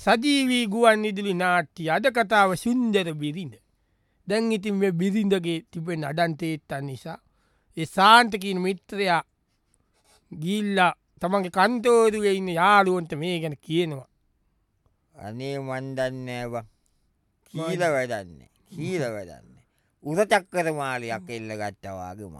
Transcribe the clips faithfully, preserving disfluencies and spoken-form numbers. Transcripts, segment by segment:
සජීවී ගුවන් ඉදිලි නාට්‍ය අද කතාව සුන්දර බිරිඳ. දැන් ඉතින් මේ බිරිඳගේ තිබෙන අඩන්තේත්තන් නිසා. ඒ සාන්තකීන මිත්‍රයා ගිල්ලා තමන්ගේ කන්තෝරුවේ ඉන්න යාළුවන්ට මේ ගැන කියනවා. අනේ මන්දන්නේව කීල වැඩන්නේ කීල වැඩන්න. උර චක්කර මාලයක් එල්ල ගත්තවාගම.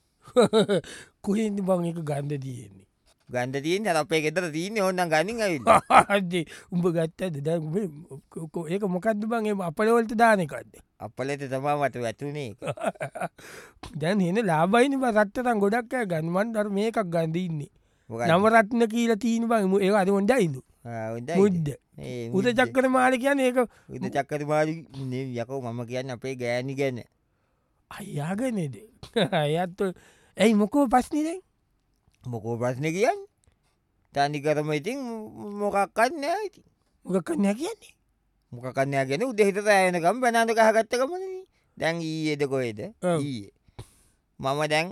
කුහින්දි බං එක ගන්ධ තියෙන්නේ. ගන්ධ තියෙන් අපේ ගෙතර තියන්නේ ඔන්න ගනින් ඇවිල්ල අදේ උඹ ගත්තද ද ඒක මොකක්ද බං අපලවලට දානකක්ද. අපලට තමා මට වැතුනේ දැන් එන ලාබයිනි රත්තතන් ගොඩක් ගන්මන් දර මේකක් ගන්දඉන්නේ. නවරත්න කියීල තීන බං ඒ අද හොන්ඩ ඉදු මුද්ද උද චක්කර මාල කියන්න ඒක උද චක්කර මාලි යකෝ මම කියන්න අපේ ගෑනි ගැන අයාගනද අයත්ත ඇයි මොකෝ පස්නිදැන් මොකෝ ප්‍රශ්න කියන්න තනි කරම ඉතින් මොකක්කන්න ඇති මොකක්කන්න කියන්නේ මොකකන්නයා ගැන උදෙහිත ඇයනකම් බැනාද කහගත්තකමන දැන් ඊයේද කොේද ඊයේ මම දැන්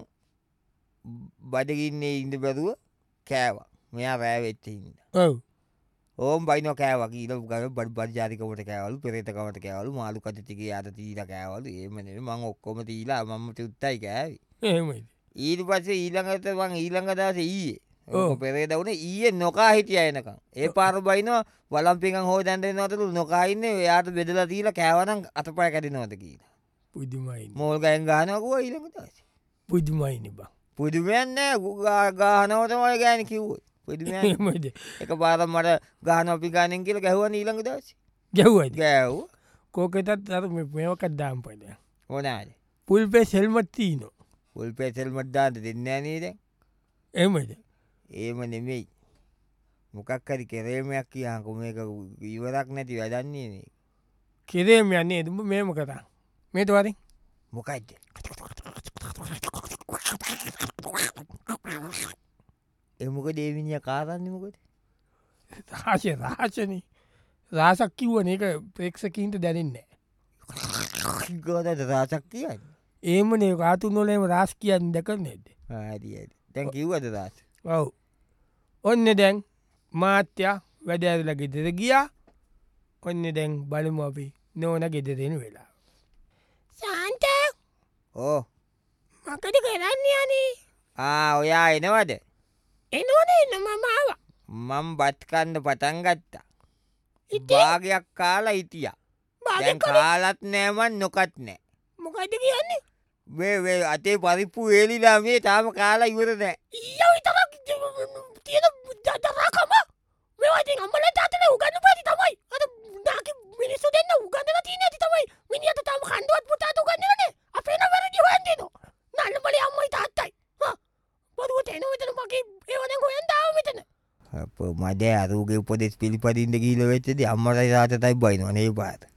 බඩගින්නේ ඉන්ද බැරුව කෑවා මෙයා රෑවෙච්ච හිද ඕම් බයින කෑව කියීල ගන බඩ බජාරිකවට කෑවලු පෙරේතකවට කෑවලු මාලු කටතික අත තීර කෑවලු ඒමන මං ඔක්කොම තීලා මමට උත්තයි කෑවි ඊට පස්සේ ඊළඟට වන් ඊළඟ දස ඊයේ පෙරේ දවන ඊයේ නොකා හිටිය එනකම් ඒ පාර බයින වලම්පිකන් හෝ දැන්ට නොතරු නොකායින්න යාට බෙදල තීල කෑවනම් අතපය කැටි නොත කියීල පුදුමයි මෝල් ගයන් ගානකුව ඊළඟ දස පුදුමයිනි බා පුදුමයන්න ගානවතමය ගෑන කිව්ව පුදුමද එක පාර මට ගාන අපි ගානෙන් කියල ගැහුව ඊළඟ දස ගැව්ව ගැව් කෝකතත් අර මේකත් දාම් පද ඕනාද පුල්පේ සෙල්මත්තිීනො උල් පෙසෙල්මට දාට දෙන්න නේද එමද ඒම නෙමෙයි මොකක්කරි කෙරේමයක් කියහකොම එක ඉවරක් නැති වැඩන්නේ නේ කෙරේම යන්නේ දුඹ මේම කතා මේට වරින් මොකයිද එමක දේවිනිිය කාරන්නමකොට රාශය රාශන රාසක් කිව්වන එක ප්‍රේක්ෂකීන්ට දැනන්නේ ගෝදට රාසක් කියන්න ඒමනේ රාතු නොලේම රාස් කියන්න දැකරනෙද දැන් කිව්වද රාස ඔව් ඔන්න දැන් මාත්‍යයා වැඩඇරල ගෙදර ගියා ඔන්න දැන් බලමු අපි නෝන ගෙදරෙන වෙලා සාන්ත ඕ මකට කරන්න යනේ ආ ඔයා එනවද එනවද එන්න මමාව මම් බත්කන්න පටන් ගත්තා භාගයක් කාලා හිටිය දැන් කාලත් නෑමන් නොකත් නෑ මොකයිද කියන්නේ වේ අතේ පරිප්පු ඒලිලා මේ තාම කාලා ඉවර නෑ තියෙන දරාකම මෙවාති අම්මල තාතල උගන්න පති තමයි අද දාක මිනිස්සු දෙන්න උගන්නල තියන ඇති තමයි මිනිියට තම කණ්ඩුවත් පුතාතු ගන්නන අපේන වැරදි හොයන්දන නල්ලබල අම්මයි තාත්තයි බොරුවට එනවතන මගේ ඒවන හොයන් දාව මෙතන අප මඩ අරුගේ උපදෙස් පිළිපදින්ට කියීල වෙච්චද අම්මරයි රාතතයි බයිනවනේ පාත